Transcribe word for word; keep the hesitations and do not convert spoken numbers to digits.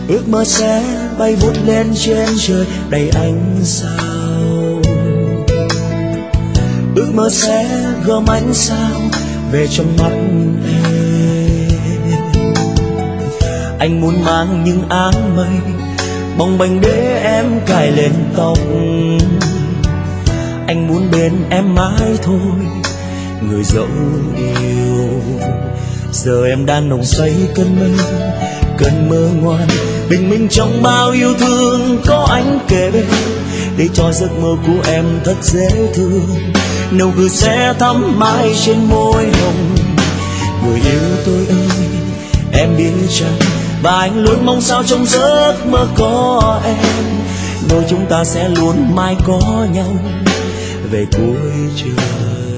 ước mơ sẽ bay vút lên trên trời đầy ánh sao, ước mơ sẽ gom ánh sao về trong mắt em. Anh muốn mang những áng mây bồng bềnh để em cài lên tóc, anh muốn bên em mãi thôi người dẫu yêu. Giờ em đang nồng say cơn mơ, cơn mơ ngoan bình minh trong bao yêu thương có anh kề bên để cho giấc mơ của em thật dễ thương. Nụ cười sẽ thắm mãi trên môi hồng. Người yêu tôi ơi, em biết chăng, và anh luôn mong sao trong giấc mơ có em, đôi chúng ta sẽ luôn mãi có nhau về cuối trời.